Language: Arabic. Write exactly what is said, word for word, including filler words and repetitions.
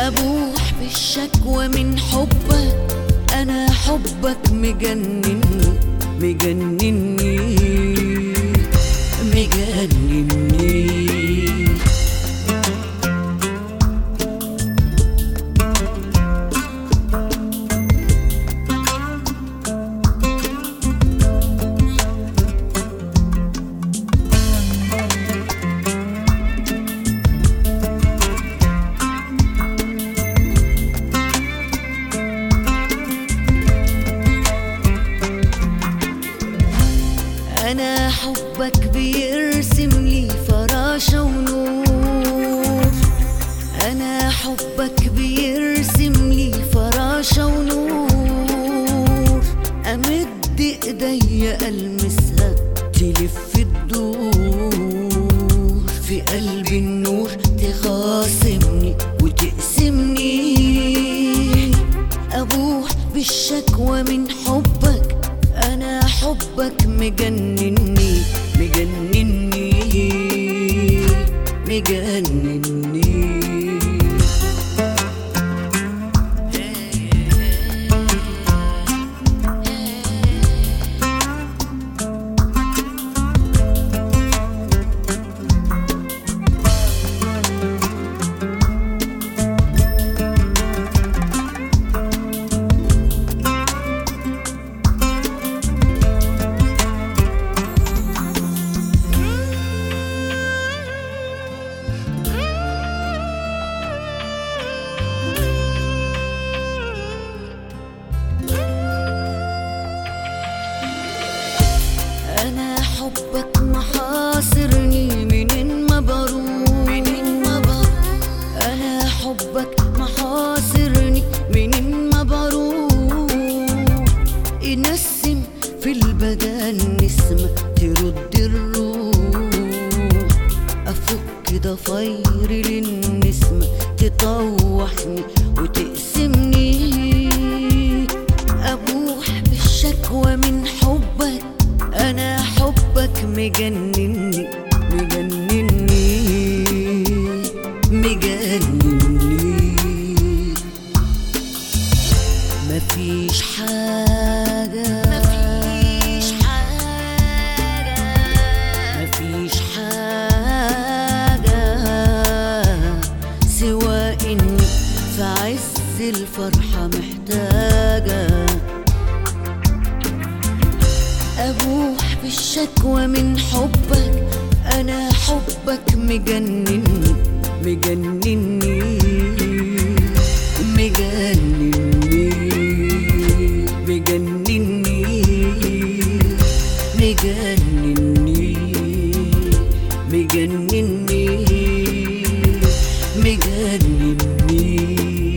أبوح بالشكوى من حبك، أنا حبك مجنني مجنني مجنني. أنا حبك بيرسم لي فراشة ونور، أنا حبك بيرسم لي فراشة ونور. أمد إيديا ألمسها تلف الدور، في قلبي النور تخاصمني وتقسمني. أبوح بالشكوى من حبك، أنا حبك مجنني مجنني مجنني. أنا حبك محاصرني منين ما بروح، منين ما بروح. أنا حبك محاصرني منين ما بروح. ينسم في البدن نسمة ترد الروح، أفك ضفاير للنسمة تطوحني وتقسمني. أبوح بالشكوى من حبك، أنا حبك مجنني مجنني مجنني. مفيش حاجة مفيش حاجة مفيش حاجة سوى إني في عز الفرحة محتاجة. أبوح بالشكوى من حبك، أنا حبك مجنني مجنني مجنني مجنني مجنني مجنني مجنني.